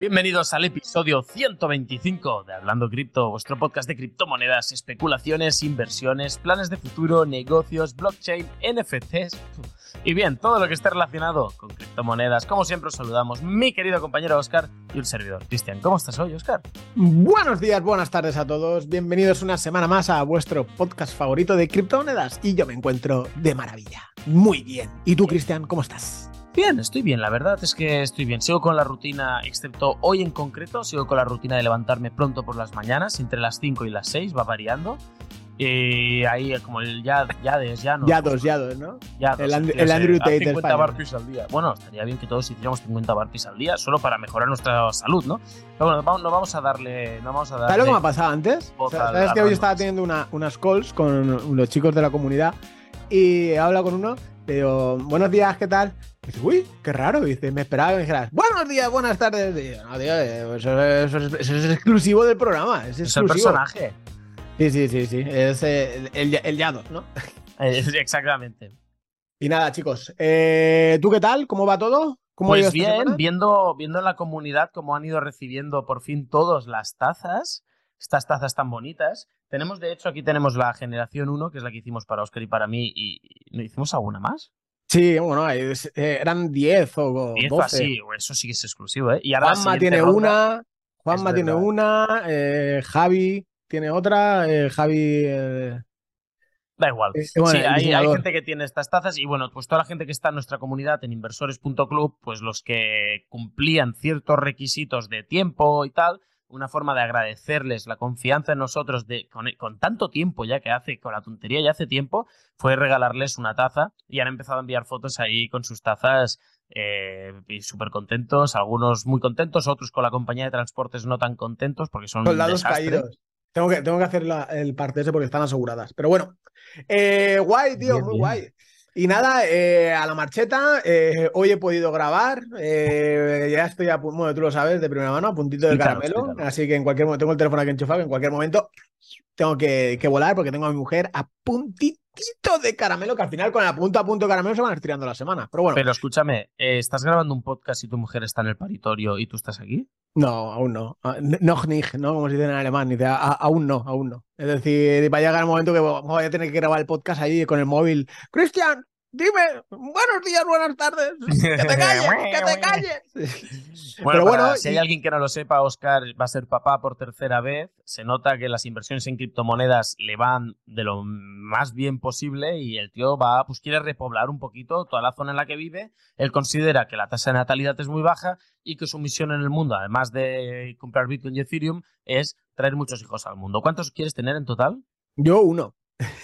Bienvenidos al episodio 125 de Hablando Cripto, vuestro podcast de criptomonedas, especulaciones, inversiones, planes de futuro, negocios, blockchain, NFTs y bien, todo lo que esté relacionado con criptomonedas. Como siempre os saludamos mi querido compañero Óscar y un servidor, Cristian. ¿Cómo estás hoy, Óscar? Buenos días, buenas tardes a todos. Bienvenidos una semana más a vuestro podcast favorito de criptomonedas y yo me encuentro de maravilla. Muy bien. ¿Y tú, Cristian, cómo estás? Bien, estoy bien, la verdad es que estoy bien. Sigo con la rutina, excepto hoy en concreto, sigo con la rutina de levantarme pronto por las mañanas, entre las 5 y las 6, va variando. Y ahí como el Yados, ¿no? Yados, ¿no? Yados, el Andrew Tate 50 burpees al día. Bueno, estaría bien que todos hiciéramos 50 burpees al día, solo para mejorar nuestra salud, ¿no? Pero bueno, no vamos a darle... ¿Sabes lo que me ha pasado antes? ¿Sabes que hoy estaba teniendo unas calls con los chicos de la comunidad y he hablado con uno, le digo, buenos días, ¿qué tal? Y dice, uy, qué raro. Y dice, me esperaba que me dijeras, buenos días, buenas tardes. Y yo, no, tío, eso es exclusivo del programa. Es el personaje. Sí. Es el Yados, ¿no? Exactamente. Y nada, chicos. ¿Tú qué tal? ¿Cómo va todo? Pues bien, viendo en la comunidad cómo han ido recibiendo por fin todos las tazas, estas tazas tan bonitas. De hecho, aquí tenemos la generación 1, que es la que hicimos para Óscar y para mí, y ¿no hicimos alguna más? Sí, bueno, eran 10 o 10 12. Así, eso sí que es exclusivo, ¿eh? Y ahora Juanma tiene una, Javi tiene otra, Javi... Da igual. Bueno, sí, hay gente que tiene estas tazas y bueno, pues toda la gente que está en nuestra comunidad en inversores.club, pues los que cumplían ciertos requisitos de tiempo y tal, una forma de agradecerles la confianza en nosotros con tanto tiempo ya que hace, con la tontería ya hace tiempo, fue regalarles una taza y han empezado a enviar fotos ahí con sus tazas y súper contentos, algunos muy contentos, otros con la compañía de transportes no tan contentos porque son un desastre. Caídos. Tengo que hacer el parte ese porque están aseguradas. Pero bueno, guay, tío, bien, muy bien. guay. Y nada, a la marcheta, hoy he podido grabar, ya estoy bueno, tú lo sabes, de primera mano, a puntito de caramelo, Explícalo. Así que en cualquier momento, tengo el teléfono aquí enchufado, que en cualquier momento tengo que volar porque tengo a mi mujer a puntito de caramelo, que al final con el a punto de caramelo se van estirando las semanas. Pero bueno. Pero escúchame, ¿estás grabando un podcast y tu mujer está en el paritorio y tú estás aquí? No, aún no. Noch nicht, ¿no? Como se dice en alemán. Dice, aún no. Es decir, va a llegar el momento que voy a tener que grabar el podcast ahí con el móvil. Cristian, dime, buenos días, buenas tardes. Que te calles. Bueno, si hay alguien que no lo sepa, Óscar va a ser papá por tercera vez. Se nota que las inversiones en criptomonedas le van de lo más bien posible y el tío quiere repoblar un poquito toda la zona en la que vive. Él considera que la tasa de natalidad es muy baja y que su misión en el mundo, además de comprar Bitcoin y Ethereum, es traer muchos hijos al mundo. ¿Cuántos quieres tener en total? Yo 1.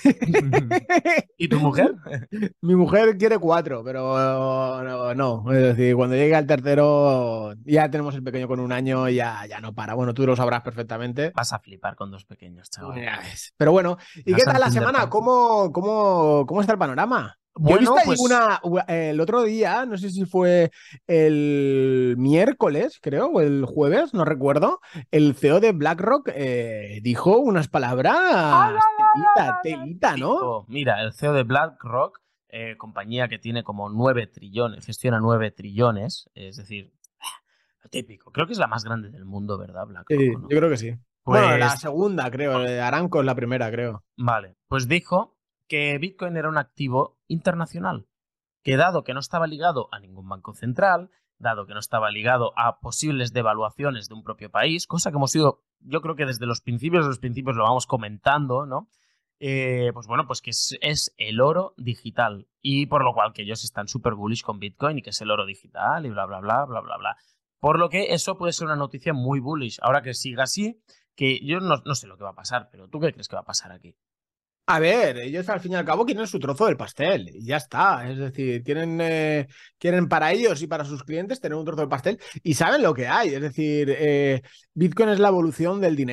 ¿Y tu mujer? Mi mujer quiere 4, pero no. Es decir, cuando llegue al tercero, ya tenemos el pequeño con 1 año, ya no para. Bueno, tú lo sabrás perfectamente. Vas a flipar con 2 pequeños, chaval. Pero bueno, ¿y qué tal la semana? ¿Cómo está el panorama? Bueno, yo he visto ahí el otro día, no sé si fue el miércoles, creo, o el jueves, no recuerdo, el CEO de BlackRock dijo unas palabras telita, ¿no? Mira, el CEO de BlackRock, compañía que tiene como 9 trillones, gestiona 9 trillones, es decir, lo típico. Creo que es la más grande del mundo, ¿verdad, BlackRock? Sí, ¿no? yo creo que sí. Pues, bueno, la segunda, creo, Aramco es la primera, creo. Vale, pues dijo que Bitcoin era un activo internacional, que dado que no estaba ligado a ningún banco central, dado que no estaba ligado a posibles devaluaciones de un propio país, cosa que hemos ido, yo creo que desde los principios lo vamos comentando, ¿no? Pues bueno, pues que es el oro digital y por lo cual que ellos están súper bullish con Bitcoin y que es el oro digital y bla, bla, bla, bla, bla, bla. Por lo que eso puede ser una noticia muy bullish. Ahora que siga así, que yo no sé lo que va a pasar, pero ¿tú qué crees que va a pasar aquí? A ver, ellos al fin y al cabo quieren su trozo del pastel y ya está. Es decir, quieren para ellos y para sus clientes tener un trozo del pastel y saben lo que hay. Es decir, Bitcoin es la evolución del dinero.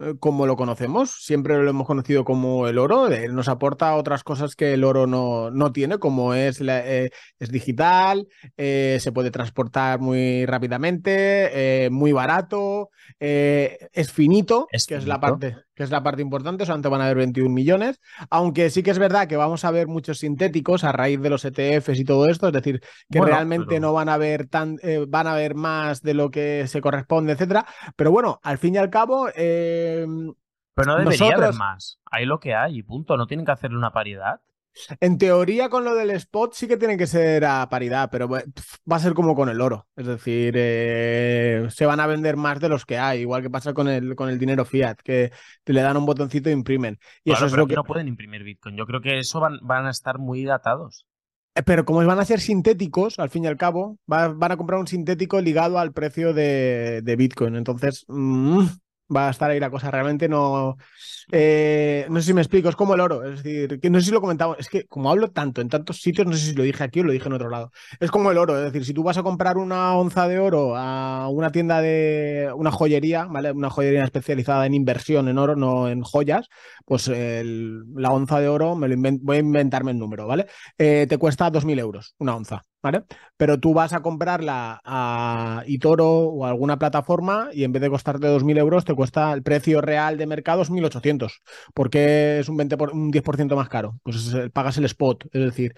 como lo conocemos, siempre lo hemos conocido como el oro. Nos aporta otras cosas que el oro no tiene, como es digital, se puede transportar muy rápidamente, muy barato, es finito, Es que es la finito. parte, que es la parte importante, solamente van a haber 21 millones, aunque sí que es verdad que vamos a ver muchos sintéticos a raíz de los ETFs y todo esto, es decir, que Bueno, realmente pero no van a haber van a haber más de lo que se corresponde, etcétera. Pero bueno, al fin y al cabo, no debería haber nosotros, más. Hay lo que hay y punto. No tienen que hacerle una paridad. en teoría, con lo del spot sí que tiene que ser a paridad, pero va a ser como con el oro. Es decir, se van a vender más de los que hay, igual que pasa con el dinero fiat, que te le dan un botoncito e imprimen. Y eso Claro, es pero lo aquí que. no pueden imprimir Bitcoin. Yo creo que eso van a estar muy datados. Pero como van a ser sintéticos, al fin y al cabo, van a comprar un sintético ligado al precio de Bitcoin. Entonces, va a estar ahí la cosa. Realmente no. No sé si me explico, es como el oro. Es decir, que no sé si lo comentaba. Es que como hablo tanto en tantos sitios, no sé si lo dije aquí o lo dije en otro lado. Es como el oro. Es decir, si tú vas a comprar una onza de oro a una tienda de una joyería, ¿vale? Una joyería especializada en inversión en oro, no en joyas, pues la onza de oro, voy a inventarme el número, ¿vale? Te cuesta 2.000 euros una onza, ¿vale? Pero tú vas a comprarla a eToro o a alguna plataforma y en vez de costarte 2.000 euros, te cuesta el precio real de mercado es 1.800. ¿Por qué es un 10% más caro? Pues pagas el spot, es decir,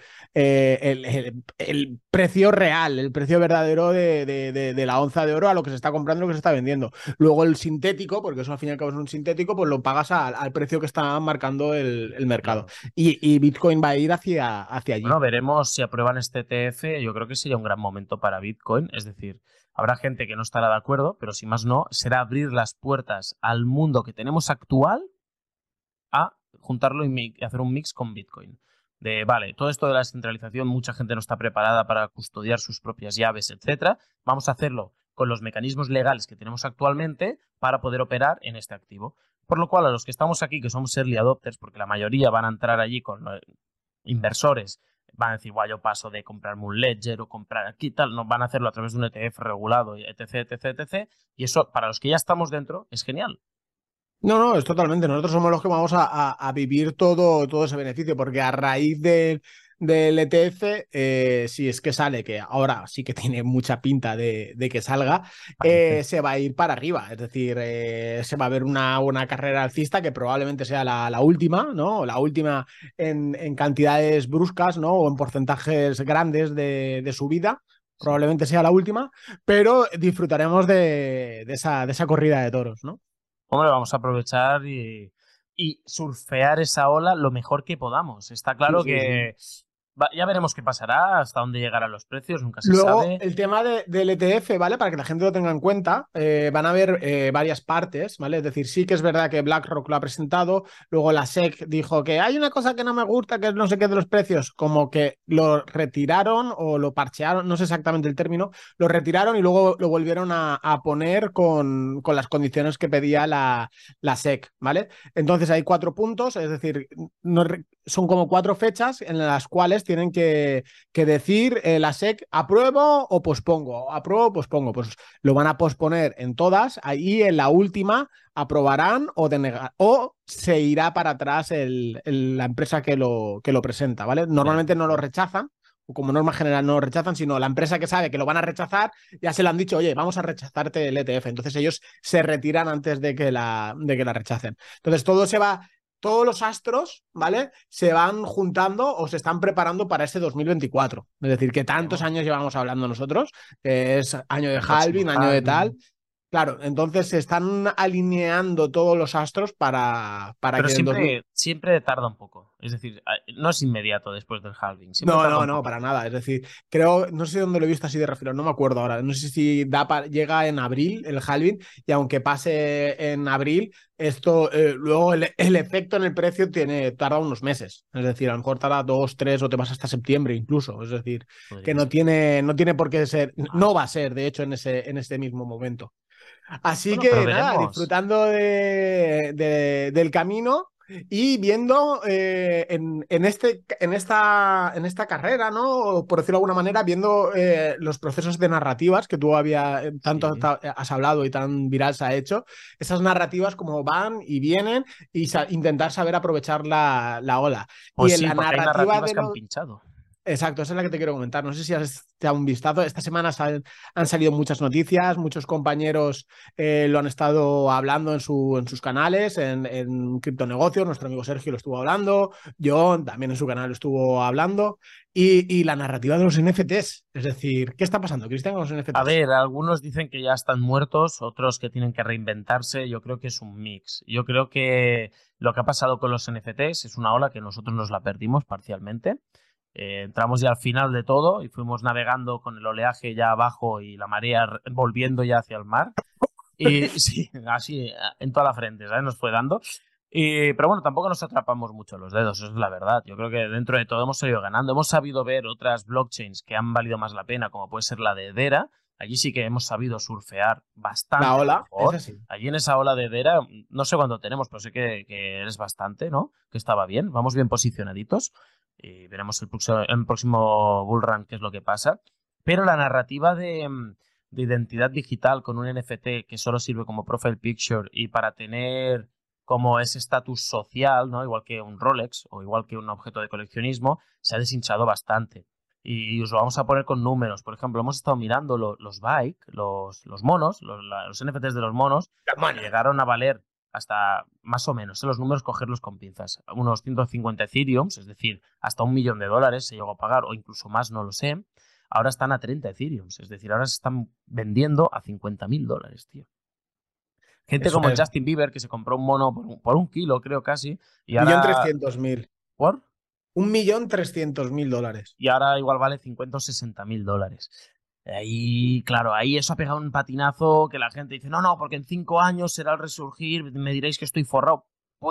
el precio real, el precio verdadero de la onza de oro a lo que se está comprando y lo que se está vendiendo. Luego el sintético, porque eso al fin y al cabo es un sintético, pues lo pagas al precio que está marcando el mercado. Claro. Y Bitcoin va a ir hacia allí. Bueno, veremos si aprueban este ETF. Yo creo que sería un gran momento para Bitcoin. Es decir, habrá gente que no estará de acuerdo, pero si más no, será abrir las puertas al mundo que tenemos actual a juntarlo y hacer un mix con Bitcoin. Vale, todo esto de la descentralización, mucha gente no está preparada para custodiar sus propias llaves, etcétera. Vamos a hacerlo con los mecanismos legales que tenemos actualmente para poder operar en este activo. Por lo cual, a los que estamos aquí, que somos early adopters, porque la mayoría van a entrar allí con inversores, van a decir, guau, yo paso de comprarme un ledger o comprar aquí tal, no van a hacerlo a través de un ETF regulado, etc, etc, etc. Y eso, para los que ya estamos dentro, es genial. No, es totalmente. Nosotros somos los que vamos a vivir todo ese beneficio, porque a raíz del ETF, si es que sale, que ahora sí que tiene mucha pinta de que salga, Parece. se va a ir para arriba. Es decir, se va a ver una carrera alcista que probablemente sea la última, ¿no? La última en cantidades bruscas, ¿no? O en porcentajes grandes de subida. Sí. Probablemente sea la última, pero disfrutaremos de esa corrida de toros, ¿no? Hombre, vamos a aprovechar y surfear esa ola lo mejor que podamos. Está Sí, claro sí, sí. que ya veremos qué pasará, hasta dónde llegarán los precios, nunca se Luego, sabe. el tema del ETF, ¿vale? Para que la gente lo tenga en cuenta, van a haber varias partes, ¿vale? Es decir, sí que es verdad que BlackRock lo ha presentado, luego la SEC dijo que hay una cosa que no me gusta, que es no sé qué de los precios, como que lo retiraron o lo parchearon, no sé exactamente el término, lo retiraron y luego lo volvieron a poner con las condiciones que pedía la SEC, ¿vale? Entonces hay 4 puntos, es decir, son como 4 fechas en las cuales tienen que decir la SEC apruebo o pospongo, apruebo o pospongo. Pues lo van a posponer en todas, ahí en la última aprobarán o denegar, o se irá para atrás la empresa que lo presenta, ¿vale? Normalmente no lo Beneficio. rechazan, o como norma general no lo rechazan, sino la empresa que sabe que lo van a rechazar, ya se le han dicho, oye, vamos a rechazarte el ETF. Entonces ellos se retiran antes de que la rechacen. Entonces todos los astros, ¿vale? Se van juntando o se están preparando para ese 2024. Es decir, que tantos Veremos. años llevamos hablando nosotros, que es año de El próximo halving, año de tal. halving. Claro, entonces se están alineando todos los astros para Pero que en el 2000. siempre tarda un poco. Es decir, no es inmediato después del halving, siempre No, tarda no, un no, para poquito. nada. Es decir, creo, no sé dónde lo he visto así de refilón, no me acuerdo ahora. No sé si llega en abril el halving y aunque pase en abril, esto luego el efecto en el precio tarda unos meses. Es decir, a lo mejor tarda 2, 3 o te vas hasta septiembre incluso. Es decir, que Podría no ser. tiene, no tiene por qué ser, Ah. no va a ser, de hecho, en este mismo momento. Así Bueno, pero que nada, veremos. disfrutando del camino. Y viendo en esta carrera, ¿no? Por decirlo de alguna manera, viendo los procesos de narrativas que tú tanto Sí. has hablado y tan viral se ha hecho, esas narrativas como van y vienen y intentar saber aprovechar la ola. Y Pues en sí, la porque hay narrativa narrativas de que han los... pinchado. Exacto, esa es la que te quiero comentar. No sé si has echado un vistazo. Esta semana han salido muchas noticias, muchos compañeros lo han estado hablando en sus canales, en criptonegocios. Nuestro amigo Sergio lo estuvo hablando, John también en su canal lo estuvo hablando. Y la narrativa de los NFTs. Es decir, ¿qué está pasando, Cristian, con los A NFTs? ver, algunos dicen que ya están muertos, otros que tienen que reinventarse. Yo creo que es un mix. Yo creo que lo que ha pasado con los NFTs es una ola que nosotros nos la perdimos parcialmente. Entramos ya al final de todo y fuimos navegando con el oleaje ya abajo y la marea volviendo ya hacia el mar. Y sí, así en toda la frente, ¿sabes? Nos fue dando. Pero bueno, tampoco nos atrapamos mucho los dedos, eso es la verdad. Yo creo que dentro de todo hemos seguido ganando. Hemos sabido ver otras blockchains que han valido más la pena, como puede ser la de Dera. Allí sí que hemos sabido surfear La bastante ola, es mejor. así. Allí en esa ola de Dera, no sé cuánto tenemos, pero sé que eres bastante, ¿no? Que estaba bien, vamos bien posicionaditos. Y veremos el próximo Bull Run qué es lo que pasa. Pero la narrativa de identidad digital con un NFT que solo sirve como profile picture y para tener como ese estatus social, ¿no? Igual que un Rolex o igual que un objeto de coleccionismo, se ha deshinchado bastante. Y os lo vamos a poner con números. Por ejemplo, hemos estado mirando los bike, los monos, los NFTs de los monos, que llegaron a valer hasta más o menos, los números cogerlos con pinzas, unos 150 Ethereums, es decir, hasta $1.000.000 se llegó a pagar o incluso más, no lo sé. Ahora están a 30 Ethereums, es decir, ahora se están vendiendo a $50.000, tío. Gente Eso como el es. Justin Bieber que se compró un mono por un kilo, creo casi, y Millón ahora, trescientos mil. ¿por? 1.300.000 dólares. Y ahora igual vale 50 o $60.000. Ahí, claro, ahí eso ha pegado un patinazo que la gente dice, no, no, porque en 5 años será el resurgir, me diréis que estoy forrado.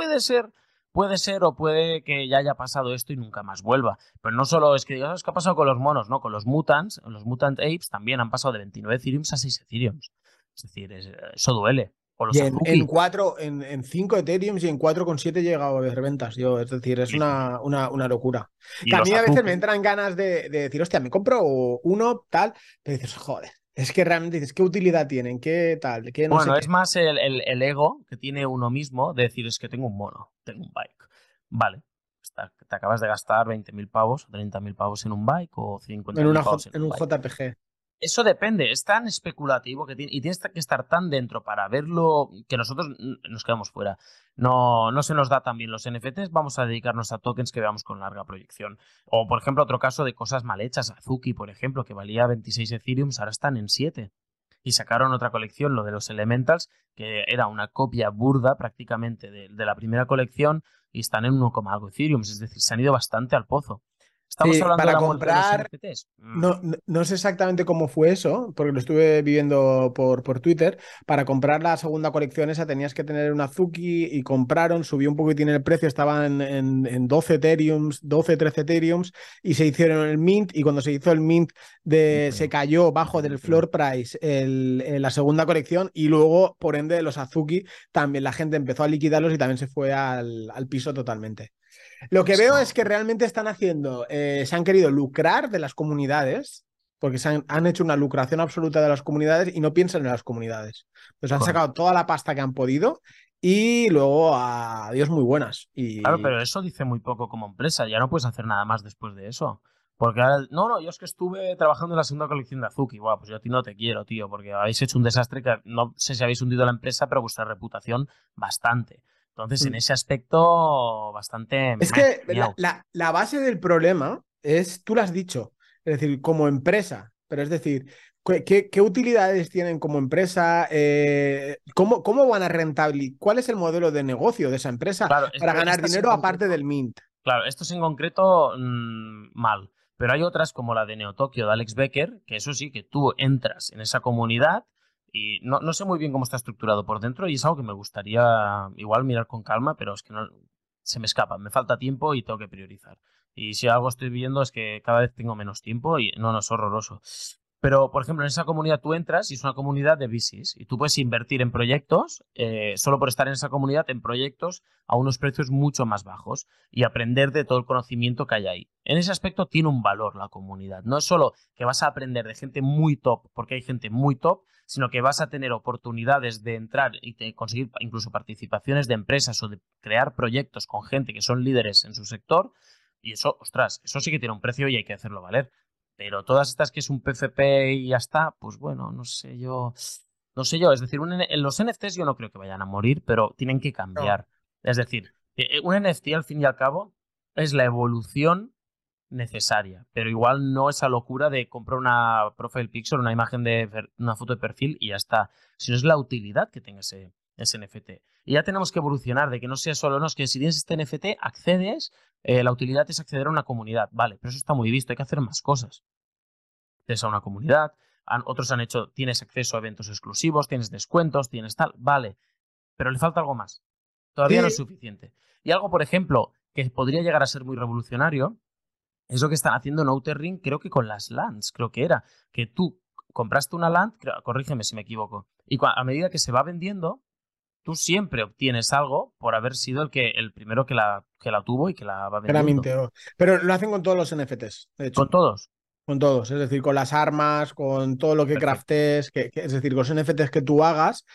Puede ser, o puede que ya haya pasado esto y nunca más vuelva. Pero no solo es que digas, ¿qué ha pasado con los monos? No, con los mutants, los mutant apes también han pasado de 29 Ethereums a 6 Ethereums. Es decir, eso duele. O los Y en Azuki. 4, en 5 Ethereum y en 4,7 he llegado a ver ventas. Yo, es decir, es Sí, sí. una locura. Y Que a los mí a veces me Azuki. entran ganas de decir, hostia, me compro uno, tal, pero dices, joder, es que realmente dices, ¿qué utilidad tienen? ¿Qué tal? ¿Qué no sé Bueno, qué? es más el ego que tiene uno mismo de decir es que tengo un mono, tengo un bike. Vale, te acabas de gastar 20.000 pavos o 30.000 pavos en un bike o 50.000 pavos en En un un bike. JPG. Eso depende, es tan especulativo que y tienes que estar tan dentro para verlo que nosotros nos quedamos fuera. No se nos da tan bien los NFTs, vamos a dedicarnos a tokens que veamos con larga proyección. O, por ejemplo, otro caso de cosas mal hechas, Azuki, por ejemplo, que valía 26 Ethereums, ahora están en 7. Y sacaron otra colección, lo de los Elementals, que era una copia burda prácticamente de la primera colección y están en 1, algo Ethereum, es decir, se han ido bastante al pozo. ¿Estamos Sí, hablando de para la muerte de los comprar. NFTs? No sé exactamente cómo fue eso, porque lo estuve viviendo por Twitter. Para comprar la segunda colección esa tenías que tener un Azuki y compraron, subió un poquitín el precio, estaba en 12 Ethereums, 12, 13 Ethereums y se hicieron el mint y cuando se hizo el mint se cayó bajo del floor price la segunda colección y luego, por ende, los Azuki también la gente empezó a liquidarlos y también se fue al piso totalmente. Lo que veo es que realmente están haciendo, se han querido lucrar de las comunidades, porque han hecho una lucración absoluta de las comunidades y no piensan en las comunidades. Pues han Correcto. sacado toda la pasta que han podido y luego adiós muy buenas. Claro, Y pero eso dice muy poco como empresa. Ya no puedes hacer nada más después de eso. Porque ahora, no, yo es que estuve trabajando en la segunda colección de Azuki. Buah, pues yo a ti no te quiero, tío, porque habéis hecho un desastre que no sé si habéis hundido la empresa, pero vuestra reputación bastante. Entonces, en ese aspecto, bastante es que miau. la base del problema es, tú lo has dicho, es decir, como empresa, pero es decir, ¿qué utilidades tienen como empresa? ¿Cómo van a rentabilizar? ¿Cuál es el modelo de negocio de esa empresa Claro, es para que ganar estas en dinero aparte concreto, del mint? claro, estos en concreto, mal. Pero hay otras como la de Neo Tokio de Alex Becker, que eso sí, que tú entras en esa comunidad y no sé muy bien cómo está estructurado por dentro y es algo que me gustaría igual mirar con calma, pero es que no se me escapa, me falta tiempo y tengo que priorizar. Y si algo estoy viendo es que cada vez tengo menos tiempo y no es horroroso. Pero, por ejemplo, en esa comunidad tú entras y es una comunidad de VCs y tú puedes invertir en proyectos, solo por estar en esa comunidad, en proyectos a unos precios mucho más bajos y aprender de todo el conocimiento que hay ahí. En ese aspecto tiene un valor la comunidad. No es solo que vas a aprender de gente muy top, porque hay gente muy top, sino que vas a tener oportunidades de entrar y de conseguir incluso participaciones de empresas o de crear proyectos con gente que son líderes en su sector. Y eso, ostras, eso sí que tiene un precio y hay que hacerlo valer. Pero todas estas que es un PFP y ya está, pues bueno, no sé yo. No sé yo, es decir, en los NFTs yo no creo que vayan a morir, pero tienen que No. cambiar. Es decir, un NFT al fin y al cabo es la evolución necesaria, pero igual no esa locura de comprar una profile picture, una imagen de una foto de perfil y ya está, sino es la utilidad que tenga ese NFT. Y ya tenemos que evolucionar de que no sea solo, no, es que si tienes este NFT, accedes, la utilidad es acceder a una comunidad, vale, pero eso está muy visto, hay que hacer más cosas. Accedes a una comunidad, otros han hecho, tienes acceso a eventos exclusivos, tienes descuentos, tienes tal, vale, pero le falta algo más. Todavía no es Sí, suficiente. Y algo, por ejemplo, que podría llegar a ser muy revolucionario, es lo que están haciendo en Outer Ring, creo que con las lands, creo que era, que tú compraste una land, corrígeme si me equivoco, y a medida que se va vendiendo, tú siempre obtienes algo por haber sido el primero que la tuvo y que la va era vendiendo. minteo. Pero lo hacen con todos los NFTs, de Con hecho. todos. Con todos, es decir, con las armas, con todo lo que Perfecto. craftes, es decir, con los NFTs que tú hagas,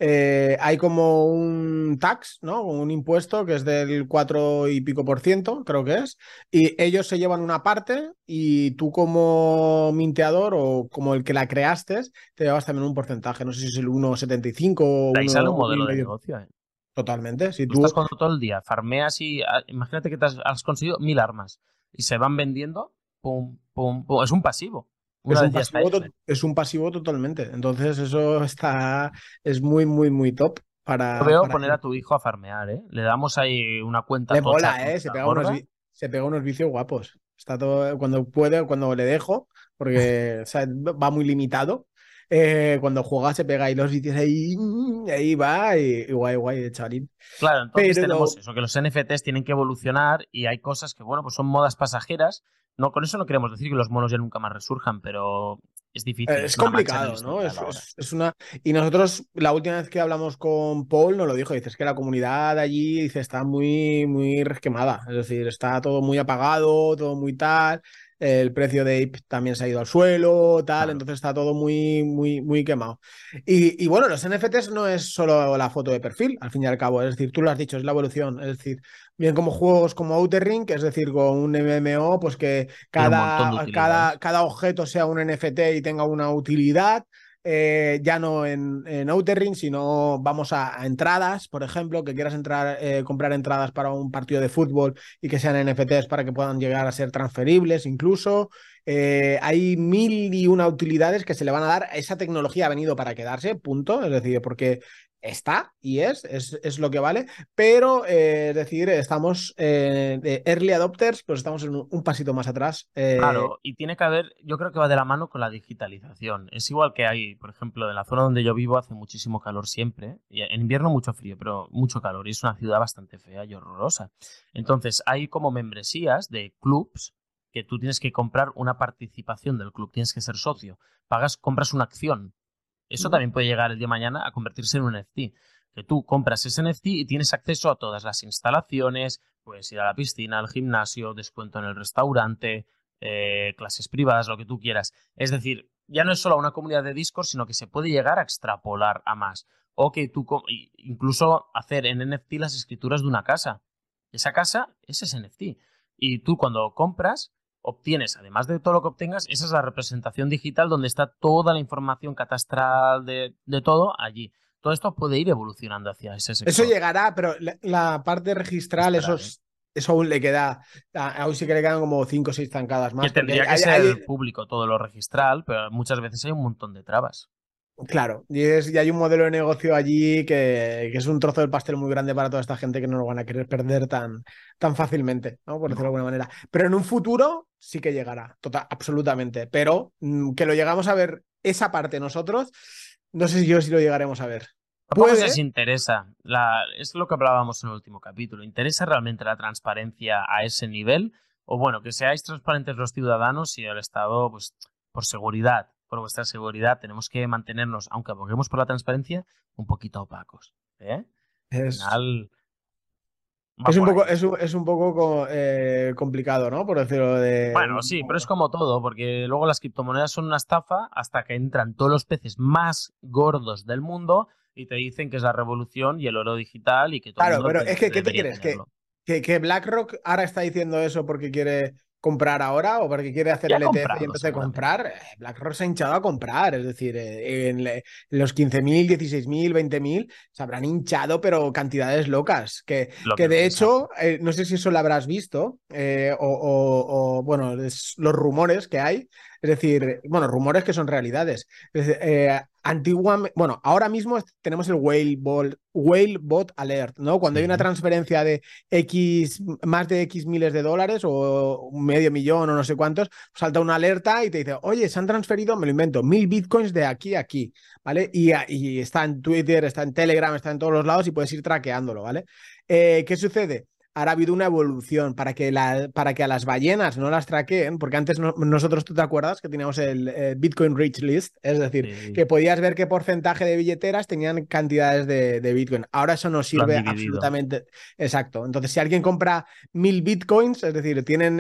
hay como un tax, ¿no? Un impuesto que es del 4 y pico por ciento, creo que es, y ellos se llevan una parte y tú como minteador o como el que la creaste, te llevas también un porcentaje, no sé si es el 1,75 o De ahí sale un uno y modelo de medio. negocio. Totalmente. Si Tú estás tú, jugando todo el día, farmeas y imagínate que has conseguido 1000 armas y se van vendiendo, pum, pum, pum. Es un pasivo. Una vez ya está hecho. es un pasivo totalmente. Entonces, eso es muy, muy, muy top Yo para, veo para poner a tu hijo a farmear, ¿eh? Le damos ahí una cuenta Le tocha, mola, ¿eh? tocha, gorda. Se pega unos vicios guapos. Está todo, cuando puede, cuando le dejo, porque o sea, va muy limitado. Cuando juega se pega ahí los vicios ahí va, y guay, guay, chavalín. Claro, entonces tenemos Pero eso, que los NFTs tienen que evolucionar y hay cosas que, bueno, pues son modas pasajeras. No, con eso no queremos decir que los monos ya nunca más resurjan, pero es difícil, es es una mancha en el complicado, ¿no? historial ahora. Es una. Y nosotros, la última vez que hablamos con Paul, nos lo dijo, dices que la comunidad allí, dice, está muy, muy resquemada. Es decir, está todo muy apagado, todo muy tal. El precio de Ape también se ha ido al suelo, tal, Claro. entonces está todo muy, muy, muy quemado. Y bueno, los NFTs no es solo la foto de perfil, al fin y al cabo, es decir, tú lo has dicho, es la evolución, es decir, bien como juegos como Outer Ring, es decir, con un MMO, pues que Tiene un montón de utilidades. cada objeto sea un NFT y tenga una utilidad. Ya no en Outer Ring, sino vamos a entradas, por ejemplo, que quieras entrar, comprar entradas para un partido de fútbol y que sean NFTs para que puedan llegar a ser transferibles incluso. Hay mil y una utilidades que se le van a dar. Esa tecnología ha venido para quedarse, punto. Es decir, porque está y es lo que vale, pero es decir, estamos de early adopters, pues estamos en un pasito más atrás. Claro, y tiene que haber, yo creo que va de la mano con la digitalización. Es igual que hay, por ejemplo, en la zona donde yo vivo hace muchísimo calor siempre. Y en invierno mucho frío, pero mucho calor. Y es una ciudad bastante fea y horrorosa. Entonces, hay como membresías de clubs que tú tienes que comprar una participación del club, tienes que ser socio. Compras una acción. Eso también puede llegar el día de mañana a convertirse en un NFT. Que tú compras ese NFT y tienes acceso a todas las instalaciones, puedes ir a la piscina, al gimnasio, descuento en el restaurante, clases privadas, lo que tú quieras. Es decir, ya no es solo una comunidad de Discord, sino que se puede llegar a extrapolar a más. O que tú incluso hacer en NFT las escrituras de una casa. Esa casa es ese NFT. Y tú cuando compras obtienes, además de todo lo que obtengas, esa es la representación digital donde está toda la información catastral de todo allí. Todo esto puede ir evolucionando hacia ese Eso sector. llegará, pero la parte registral, Esperar, ¿eh? eso aún le queda. Aún sí que le quedan como 5 o 6 zancadas Que más, porque tendría que ser público todo lo registral, pero muchas veces hay un montón de trabas. claro, y hay un modelo de negocio allí que es un trozo del pastel muy grande para toda esta gente que no lo van a querer perder tan fácilmente, ¿no? Por decirlo de No. alguna manera. Pero en un futuro sí que llegará, absolutamente. Pero que lo llegamos a ver esa parte nosotros, no sé si yo si lo llegaremos a ver. Tampoco sé si Puede, interesa, es lo que hablábamos en el último capítulo, ¿interesa realmente la transparencia a ese nivel? O bueno, que seáis transparentes los ciudadanos y el Estado, pues por seguridad, por vuestra seguridad, tenemos que mantenernos, aunque aboguemos por la transparencia, un poquito opacos. Al final... Es un poco complicado, ¿no? Por decirlo de... Bueno, sí, pero es como todo, porque luego las criptomonedas son una estafa hasta que entran todos los peces más gordos del mundo y te dicen que es la revolución y el oro digital y que todo el Claro, mundo pero es que, ¿qué te debería crees? tenerlo. ¿Que BlackRock ahora está diciendo eso porque quiere comprar ahora o porque quiere hacer Ya ha el ETF y comprado, entonces seguramente. comprar? BlackRock se ha hinchado a comprar, es decir, en los 15.000, 16.000, 20.000 se habrán hinchado, pero cantidades locas. Lo Que que de pesa. hecho, no sé si eso lo habrás visto, bueno, los rumores que hay, es decir, bueno, rumores que son realidades. Antiguamente, bueno, ahora mismo tenemos el Whale Bot Alert, ¿no? Cuando hay una Sí. transferencia de X, más de X miles de dólares o medio millón o no sé cuántos, salta una alerta y te dice, oye, se han transferido, me lo invento, 1.000 bitcoins de aquí a aquí, ¿vale? Y está en Twitter, está en Telegram, está en todos los lados y puedes ir traqueándolo, ¿vale? ¿Qué sucede? Ahora ha habido una evolución para que a las ballenas no las traqueen, porque antes nosotros, ¿tú te acuerdas que teníamos el Bitcoin Rich List? Es decir, Sí, que podías ver qué porcentaje de billeteras tenían cantidades de Bitcoin. Ahora eso no lo han sirve dividido. absolutamente. Exacto. Entonces, si alguien compra 1.000 bitcoins, es decir, tienen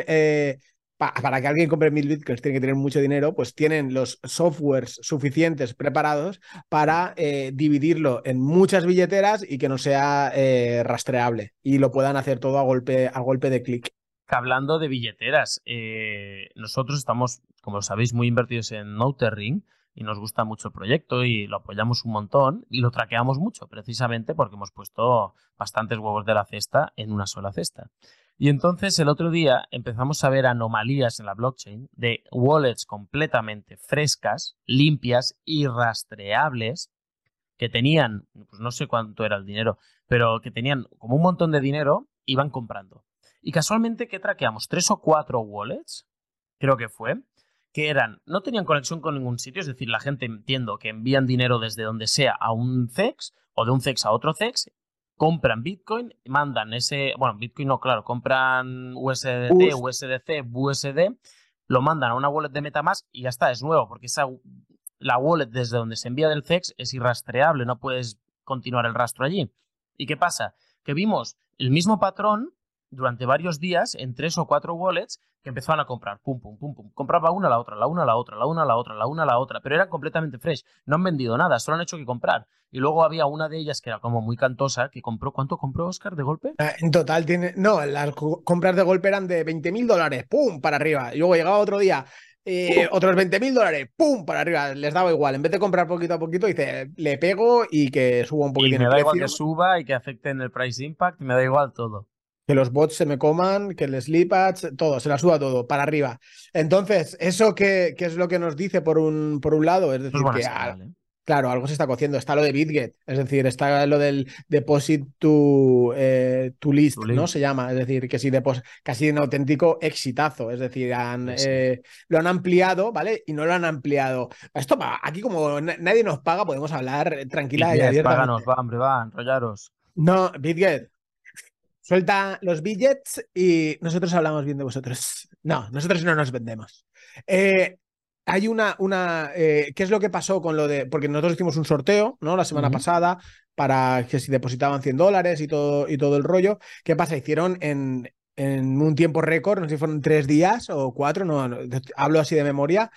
para que alguien compre 1.000 bitcoins tiene que tener mucho dinero, pues tienen los softwares suficientes preparados para dividirlo en muchas billeteras y que no sea rastreable y lo puedan hacer todo a golpe de clic. Que hablando de billeteras, nosotros estamos, como sabéis, muy invertidos en Outer Ring y nos gusta mucho el proyecto y lo apoyamos un montón y lo traqueamos mucho, precisamente porque hemos puesto bastantes huevos de la cesta en una sola cesta. Y entonces el otro día empezamos a ver anomalías en la blockchain de wallets completamente frescas, limpias y rastreables que tenían, pues no sé cuánto era el dinero, pero que tenían como un montón de dinero, iban comprando. Y casualmente que traqueamos 3 o 4 wallets, creo que fue, que eran, no tenían conexión con ningún sitio, es decir, la gente entiendo que envían dinero desde donde sea a un CEX o de un CEX a otro CEX, compran Bitcoin, mandan ese, bueno, Bitcoin no, claro, compran USDT, Boost. USDC, BUSD, lo mandan a una wallet de MetaMask y ya está, es nuevo, porque la wallet desde donde se envía del CEX es irrastreable, no puedes continuar el rastro allí. ¿Y qué pasa? Que vimos el mismo patrón durante varios días en 3 o 4 wallets que empezaban a comprar, pum, pum, pum, pum. Compraba una a la otra, la una a la otra, la una a la otra, la una a la otra, pero eran completamente fresh. No han vendido nada, solo han hecho que comprar. Y luego había una de ellas que era como muy cantosa, que compró, ¿cuánto compró Oscar de golpe? En total tiene. No, las compras de golpe eran de 20.000 dólares, ¡pum! Para arriba. Y luego llegaba otro día, otros 20.000 dólares, ¡pum! Para arriba. Les daba igual. En vez de comprar poquito a poquito, dice, le pego y que suba un Y poquitín me el da igual que precio. suba y que afecte en el price impact, me da igual todo. Que los bots se me coman, que el sleep ads, todo, se la suba todo, para arriba. Entonces, ¿eso qué es lo que nos dice por un lado? Es Eso es decir, buena que señal, ¿eh? claro, algo se está cociendo. Está lo de BitGet, es decir, está lo del deposit to list, ¿no? Tulip, Se llama. Es decir, que sí, casi un auténtico exitazo. Es decir, sí, sí. lo han ampliado, ¿vale? Y no lo han ampliado. Esto, aquí como nadie nos paga, podemos hablar tranquila y BitGet, páganos, abiertamente. va, hombre, va, enrollaros. No, BitGet, suelta los billets y nosotros hablamos bien de vosotros. No, nosotros no nos vendemos. Eh, hay ¿qué es lo que pasó con lo de? Porque nosotros hicimos un sorteo, ¿no? La semana Ujú. pasada para que si depositaban 100 dólares y todo el rollo. ¿Qué pasa? Hicieron en un tiempo récord, no sé si fueron 3 días o 4, no, hablo así de memoria,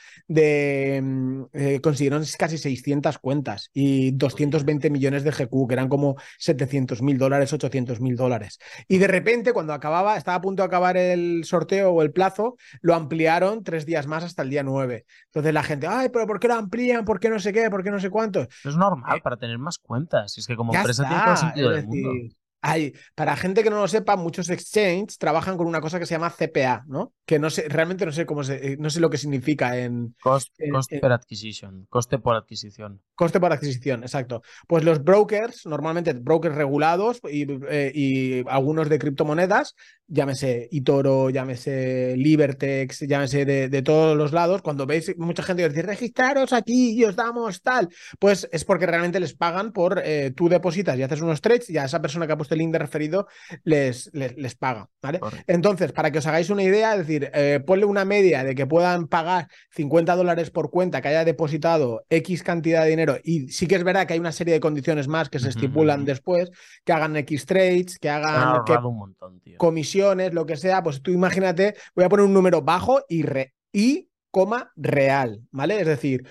consiguieron casi 600 cuentas y Hostia. 220 millones de GQ, que eran como 700.000 dólares, 800.000 dólares. Y de repente, cuando estaba a punto de acabar el sorteo o el plazo, lo ampliaron 3 días más hasta el día 9. Entonces la gente, ay, pero ¿por qué lo amplían? ¿Por qué no sé qué? ¿Por qué no sé cuánto? Es normal Eh, para tener más cuentas. Y es que como ya empresa tiene todo el está. Es sentido del mundo. decir, para gente que no lo sepa, muchos exchanges trabajan con una cosa que se llama CPA, ¿no? Que no sé, realmente no sé no sé lo que significa Cost en per acquisition. Coste por adquisición. coste por adquisición, exacto. Pues los brokers, normalmente brokers regulados y algunos de criptomonedas, llámese eToro, llámese Libertex, llámese de todos los lados, cuando veis mucha gente que dice, registraros aquí y os damos tal, pues es porque realmente les pagan por tú depositas y haces unos trades y a esa persona que ha puesto puesto el link de referido les paga, ¿vale? Correcto. Entonces, para que os hagáis una idea, es decir, ponle una media de que puedan pagar $50 por cuenta, que haya depositado X cantidad de dinero, y sí que es verdad que hay una serie de condiciones más que se estipulan después, que hagan X trades, que hagan ahorrado un montón, tío. Comisiones, lo que sea. Pues tú imagínate, voy a poner un número bajo y coma real, ¿vale? Es decir,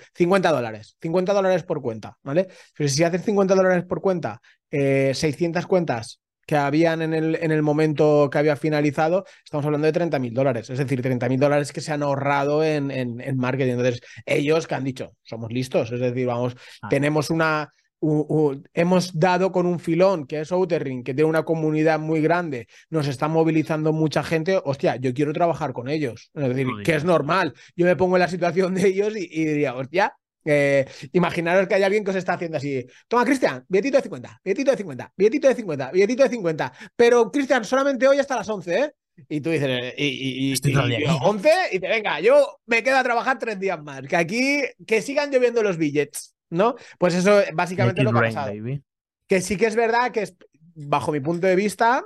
$50 por cuenta, ¿vale? Pero si haces $50 por cuenta, 600 cuentas que habían en el momento que había finalizado, estamos hablando de $30.000, es decir, $30.000 que se han ahorrado en marketing. Entonces, ellos que han dicho, somos listos, es decir, vamos, tenemos una... hemos dado con un filón que es Outer Ring, que tiene una comunidad muy grande, nos está movilizando mucha gente. Hostia, yo quiero trabajar con ellos, es decir, que es normal. Yo me pongo en la situación de ellos y diría, hostia, imaginaros que hay alguien que os está haciendo así: toma, Cristian, billetito de 50, billetito de 50, billetito de 50, billetito de 50, pero Cristian, solamente hoy hasta las 11, ¿eh? Y tú dices, Estoy todo el día aquí. 11, y te venga, yo me quedo a trabajar 3 días más, que aquí, que sigan lloviendo los billets, ¿no? Pues eso básicamente es lo que ha pasado. Que sí que es verdad que bajo mi punto de vista,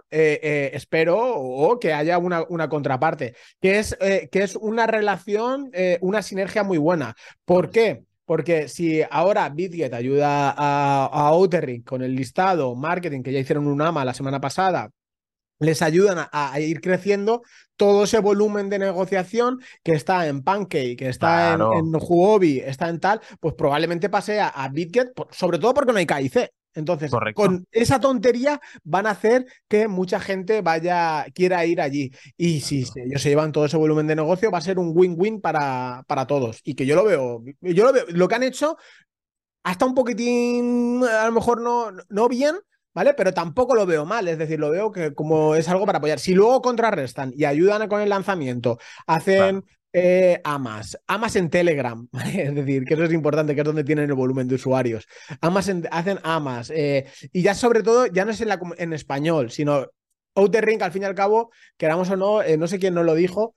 espero que haya una contraparte, que es una relación, una sinergia muy buena. ¿Por qué? Porque si ahora Bitget ayuda a Outer Ring con el listado, marketing, que ya hicieron un AMA la semana pasada, les ayudan a ir creciendo, todo ese volumen de negociación que está en Pancake, que está en Huobi, está en tal, pues probablemente pase a Bitget, sobre todo porque no hay KIC. Entonces, con esa tontería van a hacer que mucha gente quiera ir allí. Y si ellos se llevan todo ese volumen de negocio, va a ser un win-win para todos. Y que yo lo veo, lo que han hecho, hasta un poquitín, a lo mejor no bien, ¿vale? Pero tampoco lo veo mal, es decir, lo veo que como es algo para apoyar. Si luego contrarrestan y ayudan con el lanzamiento, hacen amas en Telegram, ¿vale? Es decir, que eso es importante, que es donde tienen el volumen de usuarios. Hacen amas, y ya sobre todo, ya no es en español, sino Outer Ring, al fin y al cabo, queramos o no, no sé quién nos lo dijo.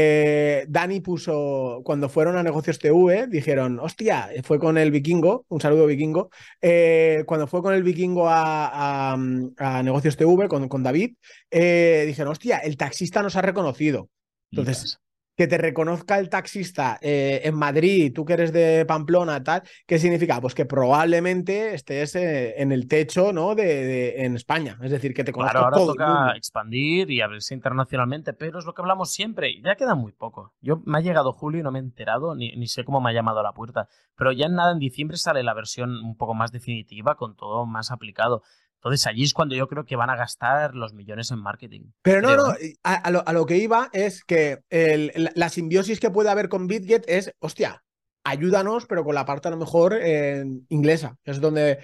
Dani puso, cuando fueron a Negocios TV, dijeron, hostia, fue con el Vikingo, un saludo Vikingo, cuando fue con el Vikingo a Negocios TV, con David, dijeron, hostia, el taxista nos ha reconocido. Entonces, que te reconozca el taxista en Madrid, tú que eres de Pamplona, tal, ¿qué significa? Pues que probablemente estés en el techo, ¿no? en España. Es decir, que te conozca ahora todo el mundo. toca expandir y abrirse internacionalmente, pero es lo que hablamos siempre. Ya queda muy poco. Me ha llegado julio y no me he enterado, ni sé cómo me ha llamado a la puerta. Pero ya en nada, en diciembre sale la versión un poco más definitiva, con todo más aplicado. Entonces allí es cuando yo creo que van a gastar los millones en marketing. Pero no, a lo que iba es que la simbiosis que puede haber con Bitget es, hostia, ayúdanos, pero con la parte a lo mejor inglesa, que es donde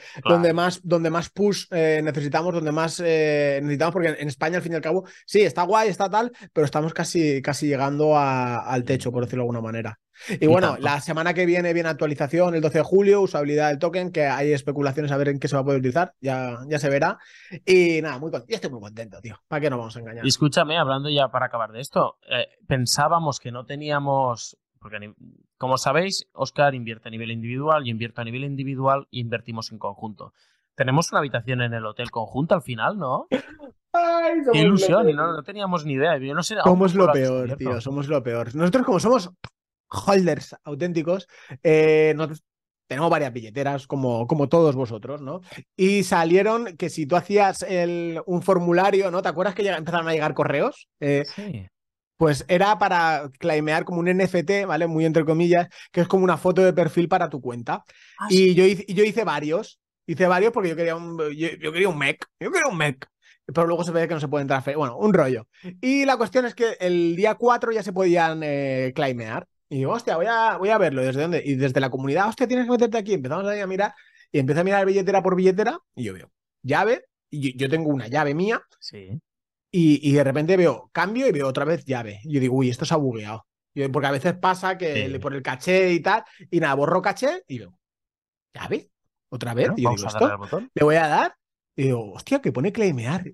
más push necesitamos, donde más necesitamos, porque en España, al fin y al cabo, sí, está guay, está tal, pero estamos casi llegando al techo, por decirlo de alguna manera. Y bueno, la semana que viene actualización, el 12 de julio, usabilidad del token, que hay especulaciones a ver en qué se va a poder utilizar, ya se verá. Y nada, yo estoy muy contento, tío. ¿Para qué nos vamos a engañar? Y escúchame, hablando ya para acabar de esto, pensábamos que no teníamos, porque como sabéis, Óscar invierte a nivel individual, yo invierto a nivel individual y invertimos en conjunto. Tenemos una habitación en el hotel conjunta al final, ¿no? Ay, qué ilusión, y no teníamos ni idea. Yo no sé, somos lo peor, tío, somos lo peor. Nosotros, como somos holders auténticos, nosotros tenemos varias billeteras, como todos vosotros, ¿no? Y salieron que si tú hacías un formulario, ¿no? ¿Te acuerdas que empezaron a llegar correos? Sí. Pues era para claimear como un NFT, ¿vale? Muy entre comillas, que es como una foto de perfil para tu cuenta. Y sí. yo hice varios. Hice varios porque yo quería un mech. Yo quería un mech. Pero luego se ve que no se puede entrar. Bueno, un rollo. Y la cuestión es que el día 4 ya se podían claimear. Y digo, hostia, voy a verlo. ¿Desde dónde? Y desde la comunidad, hostia, tienes que meterte aquí. Empezamos a mirar. Y empecé a mirar billetera por billetera. Y yo veo llave. Y yo tengo una llave mía. Sí. Y de repente veo cambio y veo otra vez llave. Y yo digo, uy, esto se ha bugueado. Porque a veces pasa que por el caché y tal. Y nada, borro caché y veo llave. Otra vez. Bueno, y yo digo, esto le voy a dar. Y digo, hostia, que pone claimear.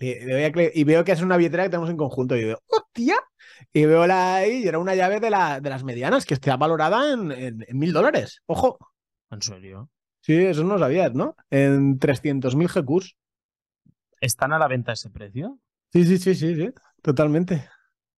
Y veo que es una billetera que tenemos en conjunto. Y digo, hostia. Y veo ahí y era una llave de las medianas que está valorada en $1.000. Ojo. ¿En serio? Sí, eso no lo sabías, ¿no? En 300.000 GQs. ¿Están a la venta a ese precio? Sí, totalmente.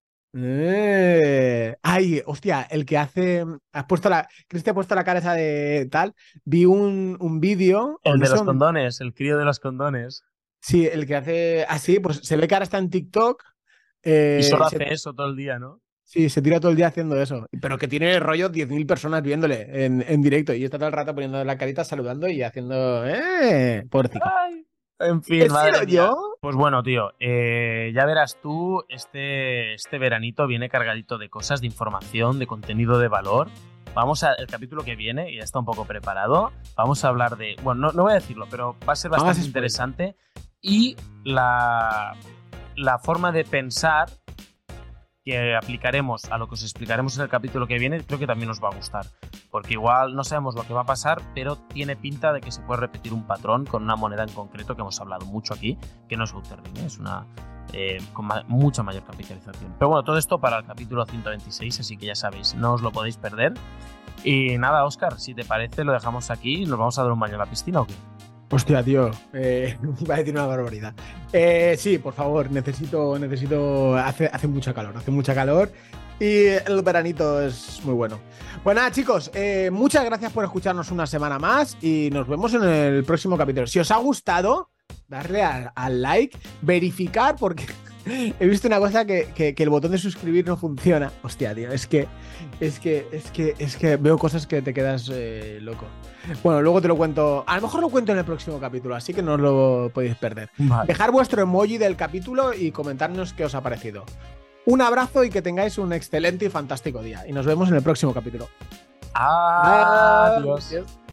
Ay, hostia, el que hace. Cristian ha puesto la cara esa de tal. Vi un vídeo, o El no de sé los dónde. condones, el crío de los condones. Sí, el que hace. Así, pues se ve que ahora está en TikTok. Y eh, solo se- hace eso todo el día, ¿no? sí, se tira todo el día haciendo eso. Pero que tiene rollo 10.000 personas viéndole en directo. Y está todo el rato poniendo la carita, saludando y haciendo. Pobrecito. Ay, en ¿He fin, sido madre mía. yo? Pues bueno, tío, ya verás tú, este veranito viene cargadito de cosas, de información, de contenido de valor. El capítulo que viene, y ya está un poco preparado, vamos a hablar de, bueno, no voy a decirlo, pero va a ser bastante interesante. Y la forma de pensar que aplicaremos a lo que os explicaremos en el capítulo que viene, creo que también os va a gustar. Porque igual no sabemos lo que va a pasar, pero tiene pinta de que se puede repetir un patrón con una moneda en concreto que hemos hablado mucho aquí, que no es Outerring, es una con mucha mayor capitalización. Pero bueno, todo esto para el capítulo 126, así que ya sabéis, no os lo podéis perder. Y nada, Óscar, si te parece, lo dejamos aquí y nos vamos a dar un baño en la piscina, ¿o qué? Hostia, tío, iba a decir una barbaridad. Sí, por favor, necesito. Hace mucha calor y el veranito es muy bueno. Pues nada, chicos, muchas gracias por escucharnos una semana más y nos vemos en el próximo capítulo. Si os ha gustado, darle al like, verificar, porque he visto una cosa que el botón de suscribir no funciona. Hostia, tío, es que veo cosas que te quedas loco. Bueno, luego te lo cuento. A lo mejor lo cuento en el próximo capítulo, así que no os lo podéis perder. Vale. Dejar vuestro emoji del capítulo y comentarnos qué os ha parecido. Un abrazo y que tengáis un excelente y fantástico día. Y nos vemos en el próximo capítulo. Adiós. Adiós.